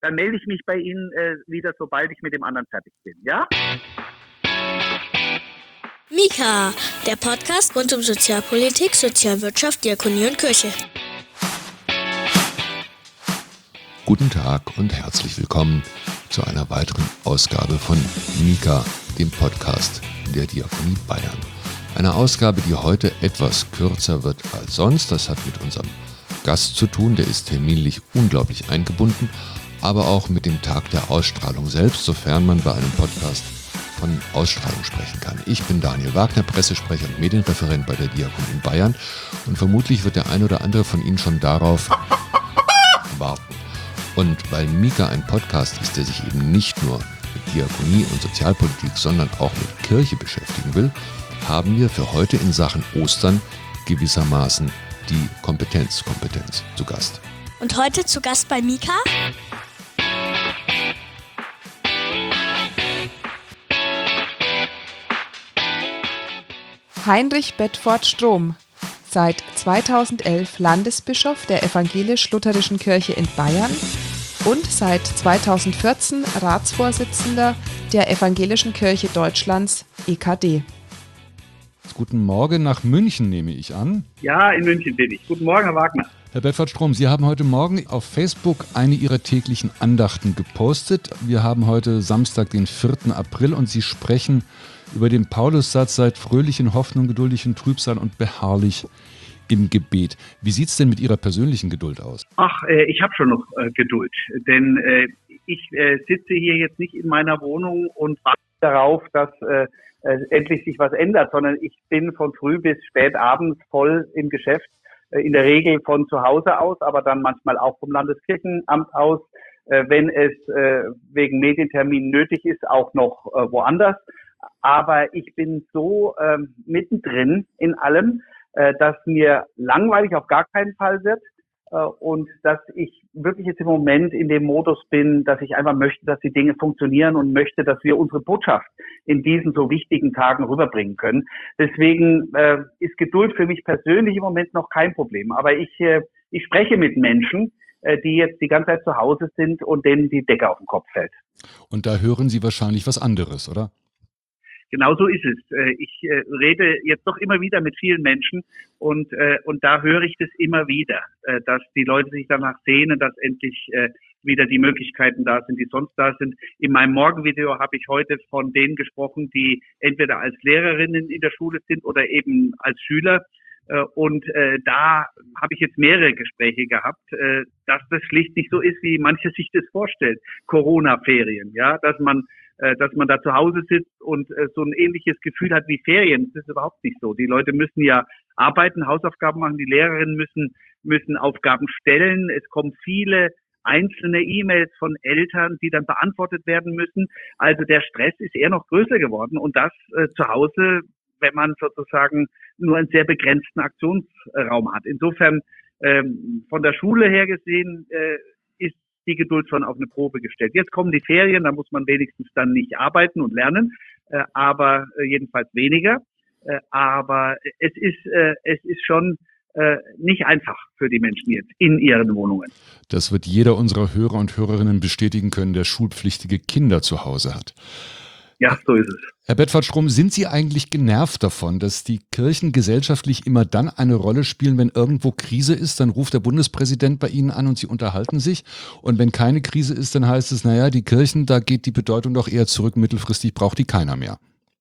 Dann melde ich mich bei Ihnen wieder, sobald ich mit dem anderen fertig bin. Ja? Mika, der Podcast rund um Sozialpolitik, Sozialwirtschaft, Diakonie und Kirche. Guten Tag und herzlich willkommen zu einer weiteren Ausgabe von Mika, dem Podcast der Diakonie Bayern. Eine Ausgabe, die heute etwas kürzer wird als sonst. Das hat mit unserem Gast zu tun, der ist terminlich unglaublich eingebunden, aber auch mit dem Tag der Ausstrahlung selbst, sofern man bei einem Podcast von Ausstrahlung sprechen kann. Ich bin Daniel Wagner, Pressesprecher und Medienreferent bei der Diakonie Bayern und vermutlich wird der ein oder andere von Ihnen schon darauf warten. Und weil Mika ein Podcast ist, der sich eben nicht nur mit Diakonie und Sozialpolitik, sondern auch mit Kirche beschäftigen will, haben wir für heute in Sachen Ostern gewissermaßen die Kompetenz zu Gast. Und heute zu Gast bei Mika? Heinrich Bedford Strom, seit 2011 Landesbischof der Evangelisch-Lutherischen Kirche in Bayern und seit 2014 Ratsvorsitzender der Evangelischen Kirche Deutschlands, EKD. Guten Morgen nach München, nehme ich an. Ja, in München bin ich. Guten Morgen, Herr Wagner. Herr Bedford Strom, Sie haben heute Morgen auf Facebook eine Ihrer täglichen Andachten gepostet. Wir haben heute Samstag, den 4. April und Sie sprechen über den Paulussatz: seid fröhlich in Hoffnung, geduldig in Trübsal und beharrlich im Gebet. Wie sieht es denn mit Ihrer persönlichen Geduld aus? Ich habe schon noch Geduld, denn ich sitze hier jetzt nicht in meiner Wohnung und warte darauf, dass endlich sich was ändert, sondern ich bin von früh bis spät abends voll im Geschäft, in der Regel von zu Hause aus, aber dann manchmal auch vom Landeskirchenamt aus, wenn es wegen Medienterminen nötig ist, auch noch woanders. Aber ich bin so mittendrin in allem, dass mir langweilig auf gar keinen Fall wird und dass ich wirklich jetzt im Moment in dem Modus bin, dass ich einfach möchte, dass die Dinge funktionieren und möchte, dass wir unsere Botschaft in diesen so wichtigen Tagen rüberbringen können. Deswegen ist Geduld für mich persönlich im Moment noch kein Problem. Aber ich spreche mit Menschen, die jetzt die ganze Zeit zu Hause sind und denen die Decke auf den Kopf fällt. Und da hören Sie wahrscheinlich was anderes, oder? Genau so ist es. Ich rede jetzt doch immer wieder mit vielen Menschen und da höre ich das immer wieder, dass die Leute sich danach sehnen, dass endlich wieder die Möglichkeiten da sind, die sonst da sind. In meinem Morgenvideo habe ich heute von denen gesprochen, die entweder als Lehrerinnen in der Schule sind oder eben als Schüler. Und da habe ich jetzt mehrere Gespräche gehabt, dass das schlicht nicht so ist, wie manche sich das vorstellt. Corona-Ferien, ja, dass man da zu Hause sitzt und so ein ähnliches Gefühl hat wie Ferien. Das ist überhaupt nicht so. Die Leute müssen ja arbeiten, Hausaufgaben machen, die Lehrerinnen müssen Aufgaben stellen. Es kommen viele einzelne E-Mails von Eltern, die dann beantwortet werden müssen. Also der Stress ist eher noch größer geworden und das zu Hause, wenn man sozusagen nur einen sehr begrenzten Aktionsraum hat. Insofern von der Schule her gesehen ist die Geduld schon auf eine Probe gestellt. Jetzt kommen die Ferien, da muss man wenigstens dann nicht arbeiten und lernen, aber jedenfalls weniger. Aber es ist schon nicht einfach für die Menschen jetzt in ihren Wohnungen. Das wird jeder unserer Hörer und Hörerinnen bestätigen können, der schulpflichtige Kinder zu Hause hat. Ja, so ist es. Herr Bedford Strom, sind Sie eigentlich genervt davon, dass die Kirchen gesellschaftlich immer dann eine Rolle spielen, wenn irgendwo Krise ist? Dann ruft der Bundespräsident bei Ihnen an und Sie unterhalten sich. Und wenn keine Krise ist, dann heißt es, naja, die Kirchen, da geht die Bedeutung doch eher zurück. Mittelfristig braucht die keiner mehr.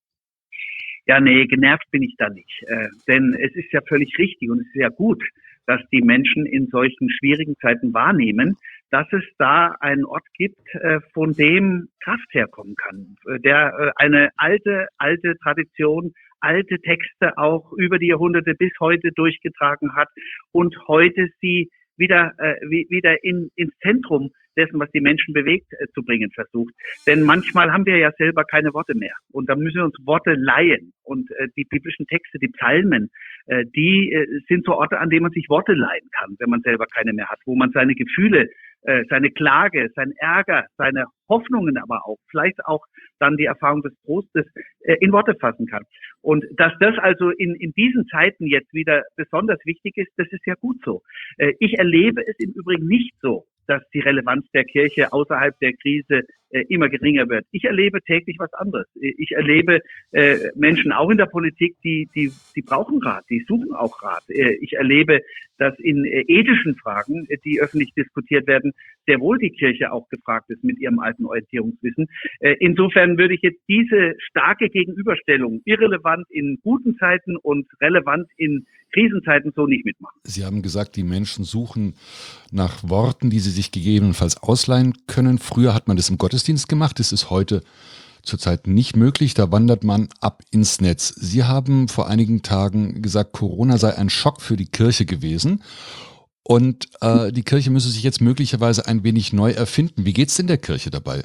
Ja, nee, genervt bin ich da nicht. Denn es ist ja völlig richtig und es ist ja gut, dass die Menschen in solchen schwierigen Zeiten wahrnehmen, dass es da einen Ort gibt, von dem Kraft herkommen kann, der eine alte Tradition, alte Texte auch über die Jahrhunderte bis heute durchgetragen hat und heute sie wieder ins Zentrum dessen, was die Menschen bewegt, zu bringen versucht. Denn manchmal haben wir ja selber keine Worte mehr und dann müssen wir uns Worte leihen. Und die biblischen Texte, die Psalmen, die sind so Orte, an denen man sich Worte leihen kann, wenn man selber keine mehr hat, wo man seine Gefühle, seine Klage, sein Ärger, seine Hoffnungen aber auch, vielleicht auch dann die Erfahrung des Trostes in Worte fassen kann. Und dass das also in diesen Zeiten jetzt wieder besonders wichtig ist, das ist ja gut so. Ich erlebe es im Übrigen nicht so, dass die Relevanz der Kirche außerhalb der Krise immer geringer wird. Ich erlebe täglich was anderes. Ich erlebe Menschen auch in der Politik, die brauchen Rat, die suchen auch Rat. Ich erlebe, dass in ethischen Fragen, die öffentlich diskutiert werden, sehr wohl die Kirche auch gefragt ist mit ihrem alten Orientierungswissen. Insofern würde ich jetzt diese starke Gegenüberstellung, irrelevant in guten Zeiten und relevant in Krisenzeiten, so nicht mitmachen. Sie haben gesagt, die Menschen suchen nach Worten, die sie sich gegebenenfalls ausleihen können. Früher hat man das im Gottesdienst gemacht. Das ist heute zurzeit nicht möglich. Da wandert man ab ins Netz. Sie haben vor einigen Tagen gesagt, Corona sei ein Schock für die Kirche gewesen. Und die Kirche müsse sich jetzt möglicherweise ein wenig neu erfinden. Wie geht's denn der Kirche dabei?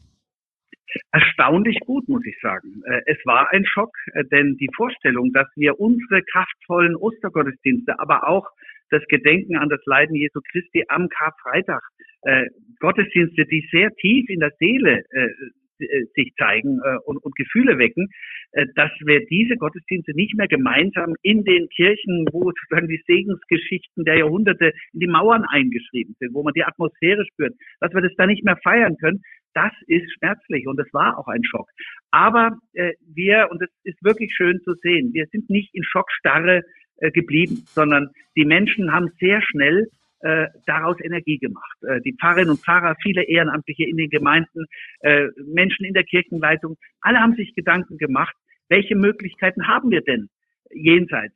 Erstaunlich gut, muss ich sagen. Es war ein Schock, denn die Vorstellung, dass wir unsere kraftvollen Ostergottesdienste, aber auch das Gedenken an das Leiden Jesu Christi am Karfreitag, Gottesdienste, die sehr tief in der Seele sich zeigen und Gefühle wecken, dass wir diese Gottesdienste nicht mehr gemeinsam in den Kirchen, wo sozusagen die Segensgeschichten der Jahrhunderte in die Mauern eingeschrieben sind, wo man die Atmosphäre spürt, dass wir das da nicht mehr feiern können, das ist schmerzlich und es war auch ein Schock. Aber und es ist wirklich schön zu sehen, wir sind nicht in Schockstarre geblieben, sondern die Menschen haben sehr schnell daraus Energie gemacht. Die Pfarrerinnen und Pfarrer, viele Ehrenamtliche in den Gemeinden, Menschen in der Kirchenleitung, alle haben sich Gedanken gemacht, welche Möglichkeiten haben wir denn jenseits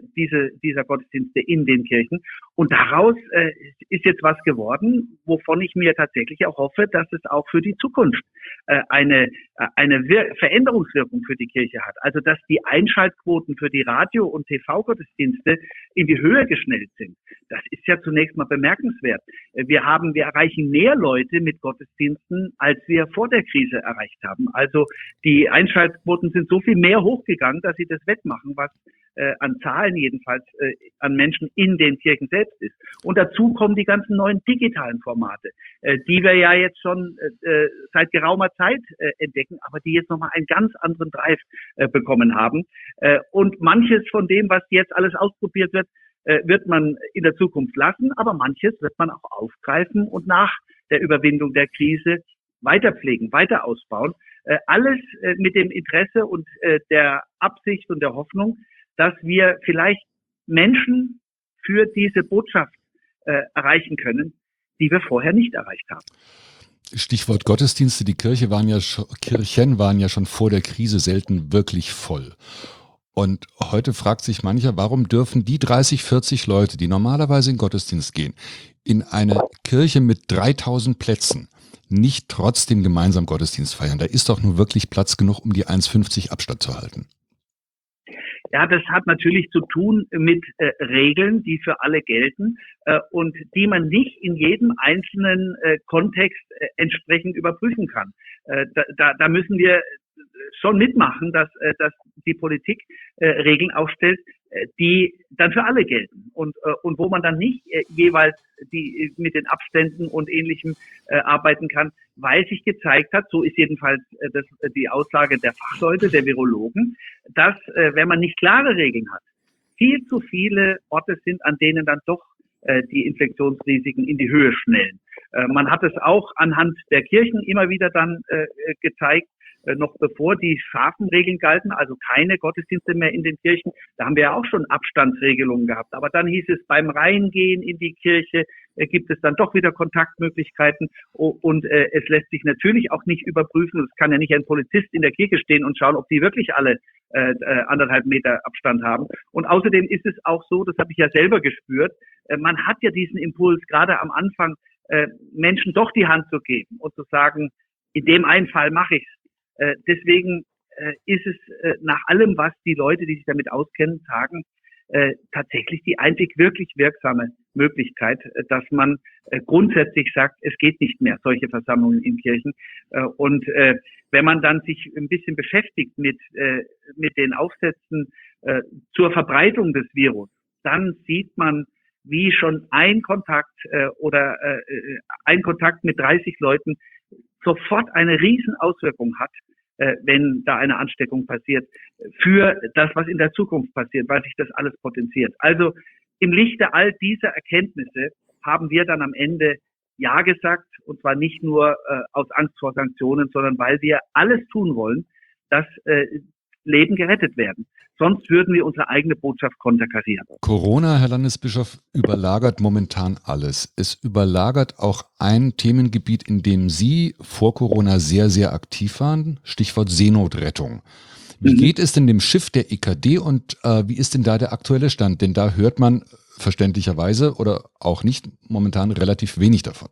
dieser Gottesdienste in den Kirchen. Und daraus ist jetzt was geworden, wovon ich mir tatsächlich auch hoffe, dass es auch für die Zukunft eine Veränderungswirkung für die Kirche hat. Also dass die Einschaltquoten für die Radio- und TV-Gottesdienste in die Höhe geschnellt sind. Das ist ja zunächst mal bemerkenswert. Wir erreichen mehr Leute mit Gottesdiensten, als wir vor der Krise erreicht haben. Also die Einschaltquoten sind so viel mehr hochgegangen, dass sie das wettmachen, was an Zahlen jedenfalls an Menschen in den Kirchen selbst ist. Und dazu kommen die ganzen neuen digitalen Formate, die wir ja jetzt schon seit geraumer Zeit entdecken, aber die jetzt nochmal einen ganz anderen Drive bekommen haben. Und manches von dem, was jetzt alles ausprobiert wird, wird man in der Zukunft lassen, aber manches wird man auch aufgreifen und nach der Überwindung der Krise weiter pflegen, weiter ausbauen. Alles mit dem Interesse und der Absicht und der Hoffnung, dass wir vielleicht Menschen für diese Botschaft erreichen können, die wir vorher nicht erreicht haben. Stichwort Gottesdienste. Die Kirchen waren ja schon vor der Krise selten wirklich voll. Und heute fragt sich mancher, warum dürfen die 30, 40 Leute, die normalerweise in den Gottesdienst gehen, in eine Kirche mit 3000 Plätzen nicht trotzdem gemeinsam Gottesdienst feiern? Da ist doch nur wirklich Platz genug, um die 1,50 Abstand zu halten. Ja, das hat natürlich zu tun mit Regeln, die für alle gelten und die man nicht in jedem einzelnen Kontext entsprechend überprüfen kann. Da müssen wir schon mitmachen, dass die Politik Regeln aufstellt, die dann für alle gelten und wo man dann nicht jeweils die mit den Abständen und Ähnlichem arbeiten kann, weil sich gezeigt hat, so ist jedenfalls die Aussage der Fachleute, der Virologen, dass wenn man nicht klare Regeln hat, viel zu viele Orte sind, an denen dann doch die Infektionsrisiken in die Höhe schnellen. Man hat es auch anhand der Kirchen immer wieder dann gezeigt, noch bevor die scharfen Regeln galten, also keine Gottesdienste mehr in den Kirchen. Da haben wir ja auch schon Abstandsregelungen gehabt. Aber dann hieß es, beim Reingehen in die Kirche gibt es dann doch wieder Kontaktmöglichkeiten. Und es lässt sich natürlich auch nicht überprüfen. Es kann ja nicht ein Polizist in der Kirche stehen und schauen, ob die wirklich alle 1,5 Meter Abstand haben. Und außerdem ist es auch so, das habe ich ja selber gespürt, man hat ja diesen Impuls, gerade am Anfang, Menschen doch die Hand zu geben und zu sagen, in dem einen Fall mache ich's. Deswegen ist es nach allem, was die Leute, die sich damit auskennen, sagen, tatsächlich die einzig wirklich wirksame Möglichkeit, dass man grundsätzlich sagt, es geht nicht mehr, solche Versammlungen in Kirchen. Und wenn man dann sich ein bisschen beschäftigt mit den Aufsätzen zur Verbreitung des Virus, dann sieht man, wie schon ein Kontakt ein Kontakt mit 30 Leuten sofort eine Riesenauswirkung hat, wenn da eine Ansteckung passiert, für das, was in der Zukunft passiert, weil sich das alles potenziert. Also im Lichte all dieser Erkenntnisse haben wir dann am Ende Ja gesagt, und zwar nicht nur aus Angst vor Sanktionen, sondern weil wir alles tun wollen, dass Leben gerettet werden. Sonst würden wir unsere eigene Botschaft konterkarieren. Corona, Herr Landesbischof, überlagert momentan alles. Es überlagert auch ein Themengebiet, in dem Sie vor Corona sehr, sehr aktiv waren. Stichwort Seenotrettung. Wie geht es denn dem Schiff der EKD und wie ist denn da der aktuelle Stand? Denn da hört man verständlicherweise oder auch nicht momentan relativ wenig davon.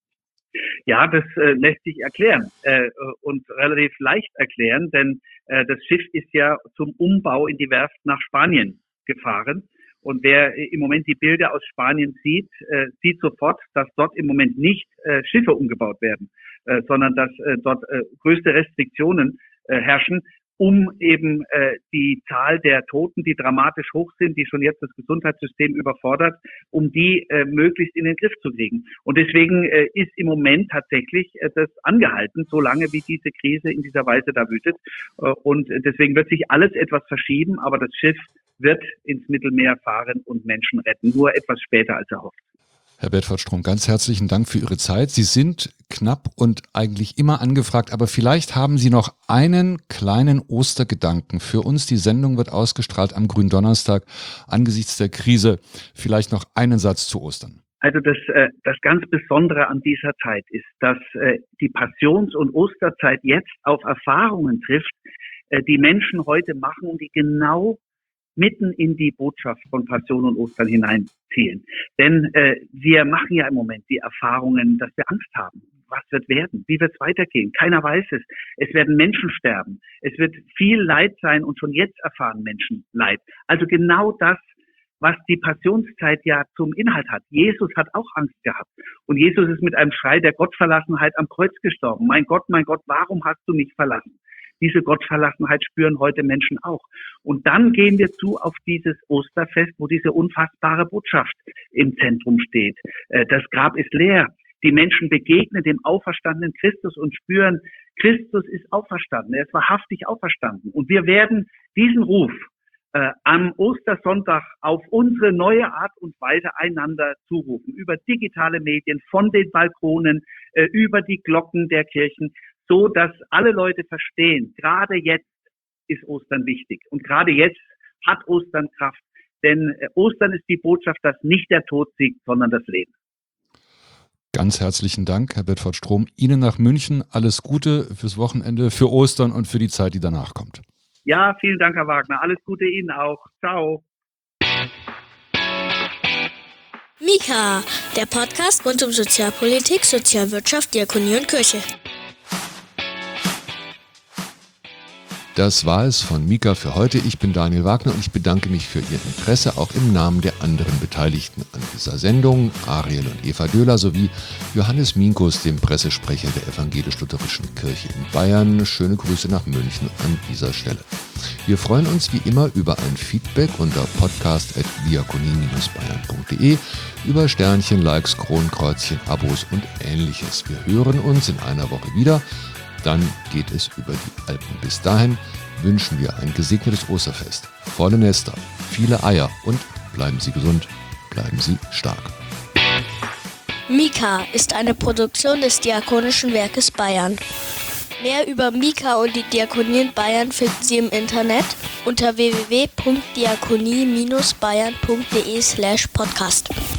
Ja, das lässt sich erklären und relativ leicht erklären, denn das Schiff ist ja zum Umbau in die Werft nach Spanien gefahren. Und wer im Moment die Bilder aus Spanien sieht, sieht sofort, dass dort im Moment nicht Schiffe umgebaut werden, sondern dass dort größte Restriktionen herrschen, um eben die Zahl der Toten, die dramatisch hoch sind, die schon jetzt das Gesundheitssystem überfordert, um die möglichst in den Griff zu kriegen. Und deswegen ist im Moment tatsächlich das angehalten, solange wie diese Krise in dieser Weise da wütet. Und deswegen wird sich alles etwas verschieben, aber das Schiff wird ins Mittelmeer fahren und Menschen retten, nur etwas später als erhofft. Herr Bedford-Strom, ganz herzlichen Dank für Ihre Zeit. Sie sind knapp und eigentlich immer angefragt, aber vielleicht haben Sie noch einen kleinen Ostergedanken für uns. Die Sendung wird ausgestrahlt am Gründonnerstag angesichts der Krise. Vielleicht noch einen Satz zu Ostern. Also das ganz Besondere an dieser Zeit ist, dass die Passions- und Osterzeit jetzt auf Erfahrungen trifft, die Menschen heute machen und die genau mitten in die Botschaft von Passion und Ostern hineinzielen. Denn wir machen ja im Moment die Erfahrungen, dass wir Angst haben. Was wird werden? Wie wird es weitergehen? Keiner weiß es. Es werden Menschen sterben. Es wird viel Leid sein und schon jetzt erfahren Menschen Leid. Also genau das, was die Passionszeit ja zum Inhalt hat. Jesus hat auch Angst gehabt. Und Jesus ist mit einem Schrei der Gottverlassenheit am Kreuz gestorben. Mein Gott, warum hast du mich verlassen? Diese Gottverlassenheit spüren heute Menschen auch. Und dann gehen wir zu auf dieses Osterfest, wo diese unfassbare Botschaft im Zentrum steht. Das Grab ist leer. Die Menschen begegnen dem auferstandenen Christus und spüren, Christus ist auferstanden. Er ist wahrhaftig auferstanden. Und wir werden diesen Ruf am Ostersonntag auf unsere neue Art und Weise einander zurufen. Über digitale Medien, von den Balkonen, über die Glocken der Kirchen, so dass alle Leute verstehen, gerade jetzt ist Ostern wichtig. Und gerade jetzt hat Ostern Kraft. Denn Ostern ist die Botschaft, dass nicht der Tod siegt, sondern das Leben. Ganz herzlichen Dank, Herr Bedford-Strom. Ihnen nach München alles Gute fürs Wochenende, für Ostern und für die Zeit, die danach kommt. Ja, vielen Dank, Herr Wagner. Alles Gute Ihnen auch. Ciao. Mika, der Podcast rund um Sozialpolitik, Sozialwirtschaft, Diakonie und Kirche. Das war es von Mika für heute. Ich bin Daniel Wagner und ich bedanke mich für Ihr Interesse, auch im Namen der anderen Beteiligten an dieser Sendung, Ariel und Eva Döhler sowie Johannes Minkus, dem Pressesprecher der Evangelisch-Lutherischen Kirche in Bayern. Schöne Grüße nach München an dieser Stelle. Wir freuen uns wie immer über ein Feedback unter podcast@diakonie-bayern.de, über Sternchen, Likes, Kronenkreuzchen, Abos und Ähnliches. Wir hören uns in einer Woche wieder. Dann geht es über die Alpen. Bis dahin wünschen wir ein gesegnetes Osterfest, volle Nester, viele Eier und bleiben Sie gesund, bleiben Sie stark. Mika ist eine Produktion des Diakonischen Werkes Bayern. Mehr über Mika und die Diakonie in Bayern finden Sie im Internet unter www.diakonie-bayern.de/podcast.